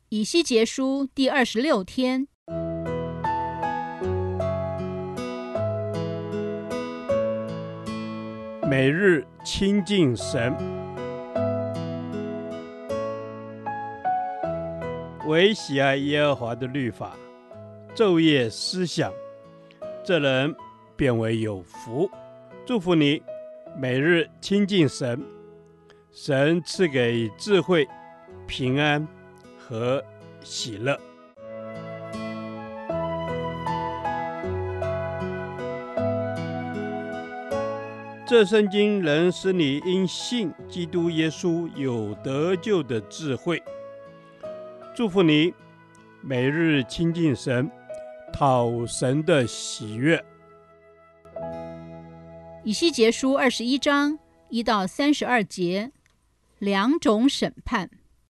以西结书第26天， 每日亲近神，唯喜爱耶和华的律法，昼夜思想，这人便为有福。祝福你，每日亲近神，神赐给智慧、平安和喜乐。这圣经能使你因信基督耶稣有得救的智慧。祝福你，每日亲近神，讨神的喜悦。 以西结书21章1到32节，两种审判。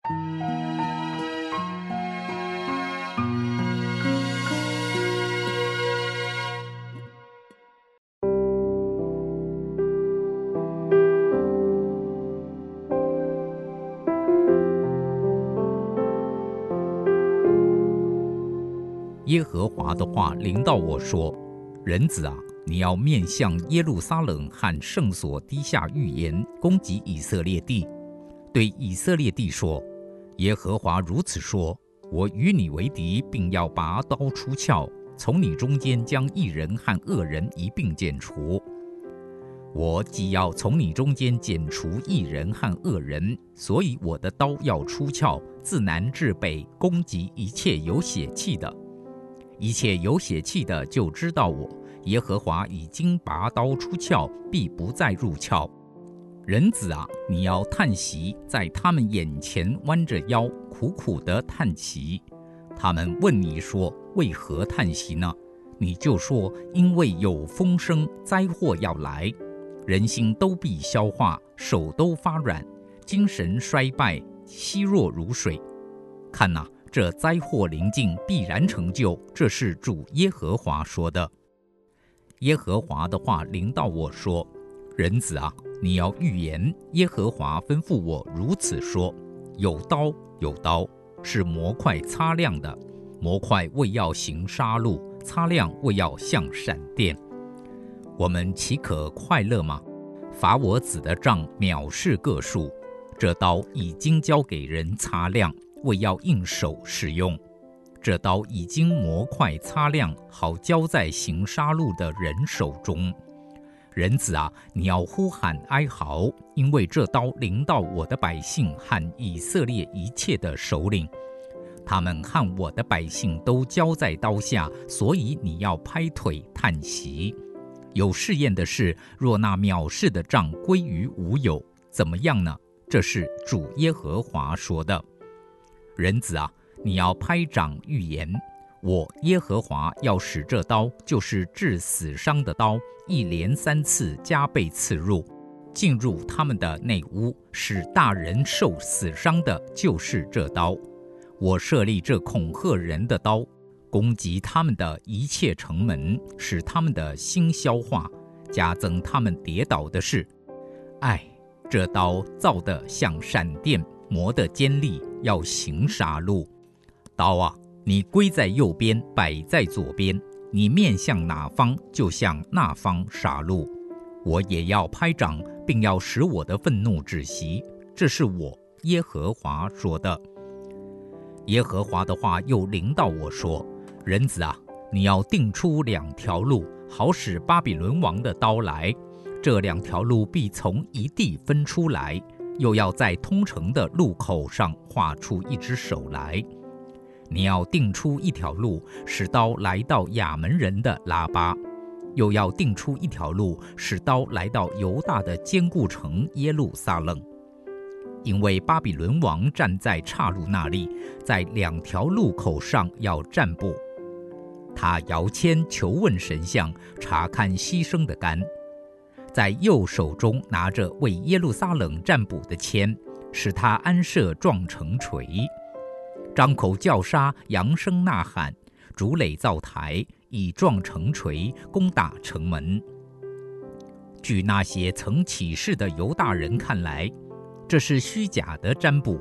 耶和华的话临到我说：人子啊，你要面向耶路撒冷和圣所低下预言，攻击以色列地。对以色列地说：耶和华如此说，我与你为敌，并要拔刀出鞘，从你中间将义人和恶人一并剪除。我既要从你中间剪除义人和恶人，所以我的刀要出鞘，自南至北，攻击一切有血气的。一切有血气的就知道我耶和华已经拔刀出鞘，必不再入鞘。人子啊，你要叹息，在他们眼前弯着腰，苦苦地叹息。他们问你说：为何叹息呢？你就说：因为有风声，灾祸要来，人心都必消化，手都发软，精神衰败，稀弱如水。看哪，这灾祸临近，必然成就，这是主耶和华说的。耶和华的话临到我说：人子啊，你要预言，耶和华吩咐我如此说：有刀，有刀，是模块擦亮的，模块为要行杀戮，擦亮为要像闪电。我们岂可快乐吗？罚我子的杖藐视个数，这刀已经交给人擦亮，为要应手使用。这刀已经模块擦亮，好交在行杀戮的人手中。人子啊，你要呼喊哀嚎，因为这刀临到我的百姓和以色列一切的首领，他们和我的百姓都交在刀下，所以你要拍腿叹息。有试验的事，若那藐视的杖归于无有，怎么样呢？这是主耶和华说的。人子啊，你要拍掌预言，我耶和华要使这刀，就是治死伤的刀，一连3次加倍刺入，进入他们的内屋，使大人受死伤的，就是这刀。我设立这恐吓人的刀，攻击他们的一切城门，使他们的心消化，加增他们跌倒的事。唉，这刀造得像闪电，磨得尖利，要行杀戮。刀啊，你归在右边，摆在左边，你面向哪方，就向那方杀戮。我也要拍掌，并要使我的愤怒止息，这是我耶和华说的。耶和华的话又临到我说：人子啊，你要定出2条路，好使巴比伦王的刀来。这2条路必从一地分出来，又要在通城的路口上画出一只手来。你要定出1条路，使刀来到亚门人的拉巴，又要定出1条路，使刀来到犹大的坚固城耶路撒冷。因为巴比伦王站在岔路那里，在2条路口上要占卜。他摇签求问神像，查看牺牲的杆，在右手中拿着为耶路撒冷占卜的签，使他安设撞城锤，张口叫杀，扬声呐喊，筑垒造台，以撞城锤攻打城门。据那些曾起誓的犹大人看来，这是虚假的占卜，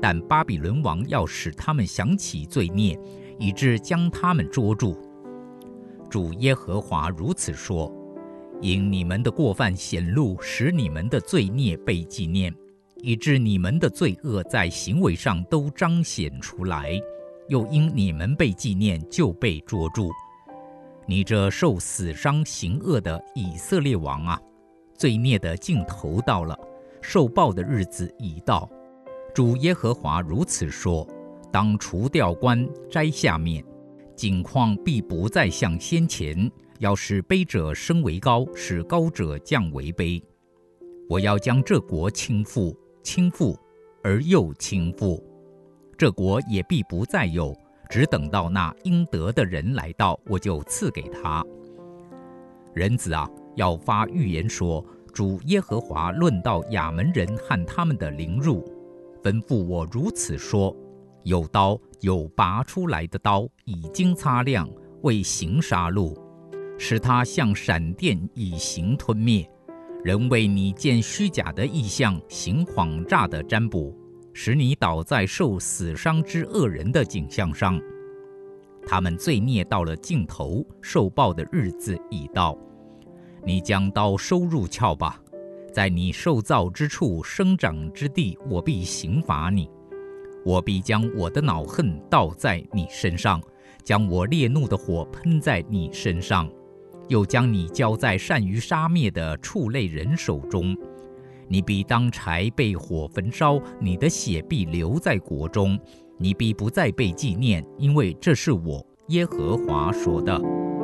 但巴比伦王要使他们想起罪孽，以致将他们捉住。主耶和华如此说：因你们的过犯显露，使你们的罪孽被纪念，以致你们的罪恶在行为上都彰显出来，又因你们被纪念，就被捉住。你这受死伤行恶的以色列王啊，罪孽的尽头到了，受报的日子已到。主耶和华如此说：当除掉冠，摘下冕，景况必不再像先前，要使卑者升为高，使高者降为卑。我要将这国倾覆，倾覆而又倾覆，这国也必不再有，只等到那应得的人来到，我就赐给他。人子啊，要发预言说：主耶和华论到亚扪人和他们的凌辱，吩咐我如此说：有刀，有拔出来的刀，已经擦亮，为行杀戮，使他像闪电以行吞灭。人为你见虚假的异象，行谎诈的占卜，使你倒在受死伤之恶人的景象上。他们罪孽到了尽头，受报的日子已到。你将刀收入鞘吧，在你受造之处生长之地，我必刑罚你。我必将我的恼恨倒在你身上，将我烈怒的火喷在你身上，又将你交在善于杀灭的畜类人手中。你必当柴被火焚烧，你的血必流在国中，你必不再被纪念，因为这是我耶和华说的。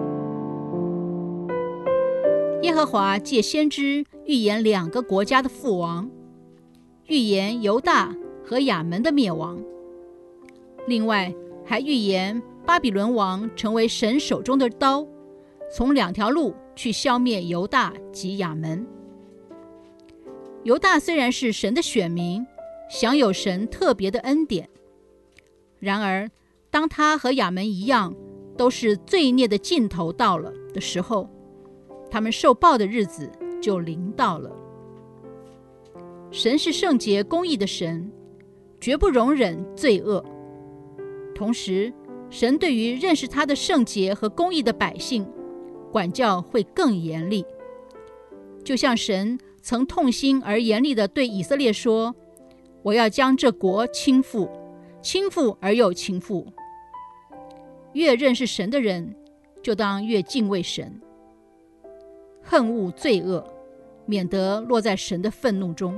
耶和华借先知预言2个国家的覆亡，预言犹大和亚扪的灭亡，另外还预言巴比伦王成为神手中的刀，从2条路去消灭犹大及亚扪。犹大虽然是神的选民，享有神特别的恩典，然而当他和亚扪一样，都是罪孽的尽头到了的时候，他们受报的日子就临到了。神是圣洁公义的神，绝不容忍罪恶。同时，神对于认识他的圣洁和公义的百姓，管教会更严厉。就像神曾痛心而严厉地对以色列说：我要将这国倾覆，倾覆而又倾覆。越认识神的人，就当越敬畏神，恨恶罪恶，免得落在神的愤怒中。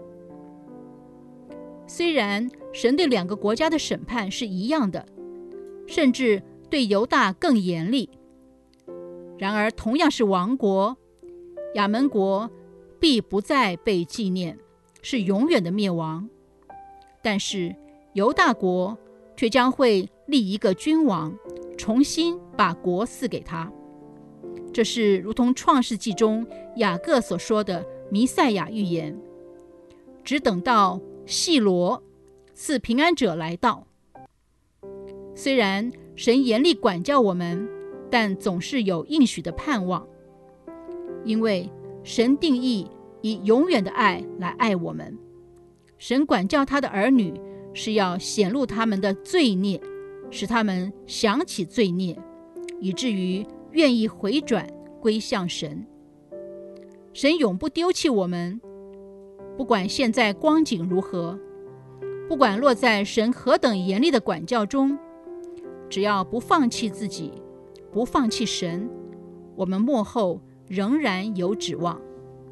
虽然神对2个国家的审判是一样的，甚至对犹大更严厉，然而同样是亡国，亚扪国必不再被纪念，是永远的灭亡。但是犹大国却将会立一个君王，重新把国赐给他。这是如同创世纪中雅各所说的弥赛亚预言，只等到细罗赐平安者来到。虽然神严厉管教我们，但总是有应许的盼望，因为神定义以永远的爱来爱我们。神管教他的儿女，是要显露他们的罪孽，使他们想起罪孽，以至于愿意回转归向神。神永不丢弃我们，不管现在光景如何，不管落在神何等严厉的管教中，只要不放弃自己，不放弃神，我们末后仍然有指望。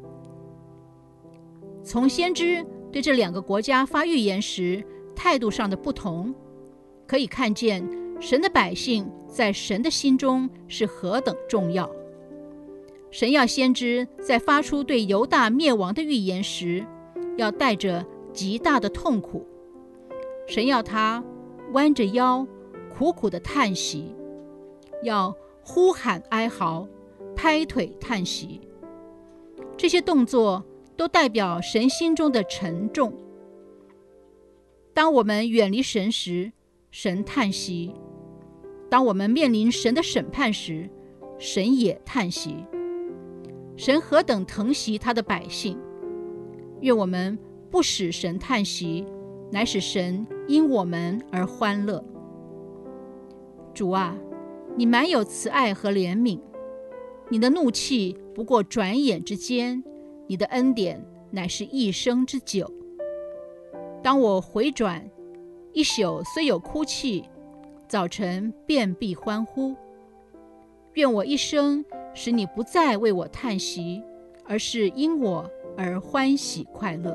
从先知对这2个国家发预言时态度上的不同，可以看见神的百姓在神的心中是何等重要。神要先知在发出对犹大灭亡的预言时，要带着极大的痛苦。神要他弯着腰苦苦的叹息，要呼喊哀嚎，拍腿叹息。这些动作都代表神心中的沉重。当我们远离神时，神叹息；当我们面临神的审判时，神也叹息。神何等疼惜他的百姓，愿我们不使神叹息， 乃使神因我们而欢乐。主啊，你满有慈爱和怜悯，你的怒气不过转眼之间，你的恩典乃是一生之久。当我回转，一宿虽有哭泣，早晨便必欢呼。愿我一生使你不再为我叹息，而是因我而欢喜快乐。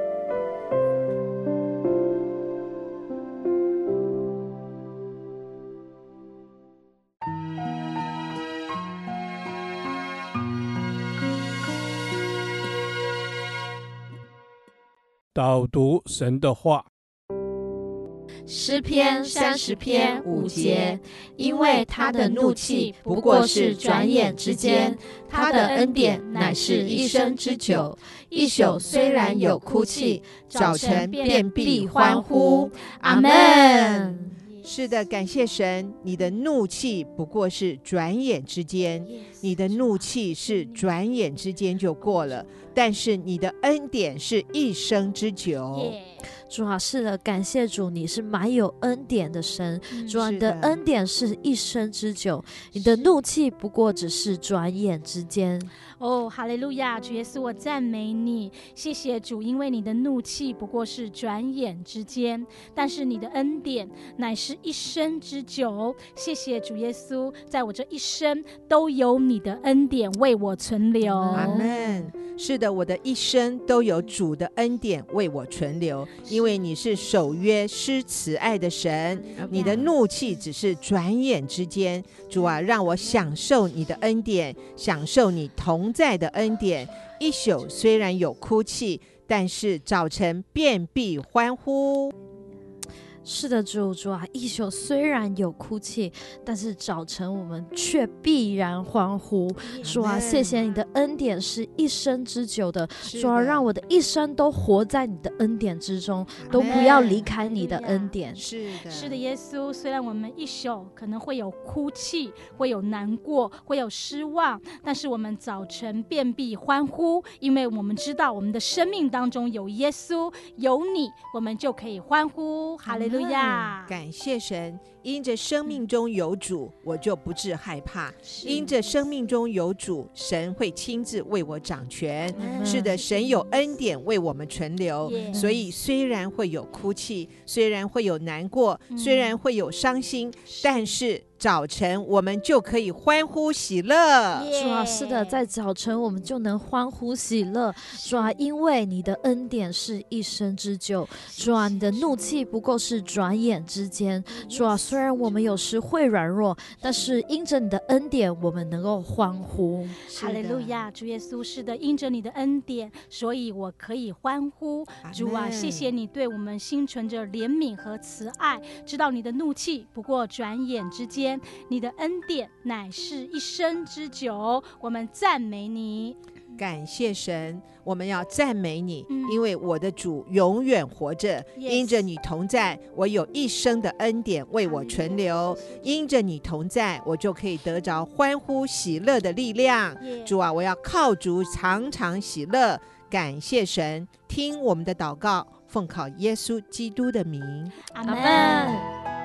导读神的话。 诗篇30篇5节，因为他的怒气不过是转眼之间，他的恩典乃是一生之久。一宿虽然有哭泣，早晨便必欢呼。阿们。 是的，感谢神，你的怒气不过是转眼之间，你的怒气是转眼之间就过了，但是你的恩典是一生之久。 主啊，是的，感谢主，你是满有恩典的神。主啊，你的恩典是一生之久，你的怒气不过只是转眼之间。 哦，哈利路亚！主耶稣，我赞美你，谢谢主，因为你的怒气不过是转眼之间，但是你的恩典乃是一生之久。谢谢主耶稣，在我这一生都有你的恩典为我存留。 阿们。是的，我的一生都有主的恩典为我存留，因为你是守约施慈爱的神，你的怒气只是转眼之间。主啊，让我享受你的恩典，享受你同在的恩典。一宿虽然有哭泣，但是早晨便必欢呼。 是的，主啊，一宿虽然有哭泣，但是早晨我们却必然欢呼。主啊，谢谢你的恩典是一生之久的。主啊，让我的一生都活在你的恩典之中，都不要离开你的恩典。 是的，耶稣，虽然我们一宿可能会有哭泣，会有难过，会有失望，但是我们早晨便必欢呼，因为我们知道我们的生命当中有耶稣，有你，我们就可以欢呼。哈利路亚！ 感谢神，因着生命中有主，我就不致害怕。因着生命中有主，神会亲自为我掌权。是的，神有恩典为我们存留，所以虽然会有哭泣，虽然会有难过，虽然会有伤心，但是早晨我们就可以欢呼喜乐。 主啊，是的，在早晨我们就能欢呼喜乐。主啊，因为你的恩典是一生之久。主啊，你的怒气不过是转眼之间。主啊，虽然我们有时会软弱，但是因着你的恩典，我们能够欢呼。 哈利路亚！主耶稣，是的，因着你的恩典，所以我可以欢呼。主啊，谢谢你对我们心存着怜悯和慈爱，知道你的怒气不过转眼之间，你的恩典乃是一生之久。我们赞美你。 感谢神，我们要赞美你，因为我的主永远活着。因着你同在，我有一生的恩典为我存留。因着你同在，我就可以得着欢呼喜乐的力量。主啊，我要靠主常常喜乐。感谢神，听我们的祷告，奉靠耶稣基督的名。 阿们。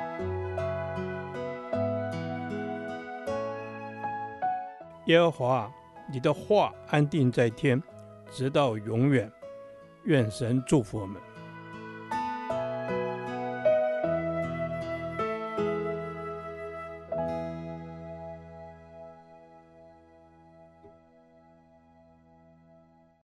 耶和华，你的话安定在天，直到永远。愿神祝福我们。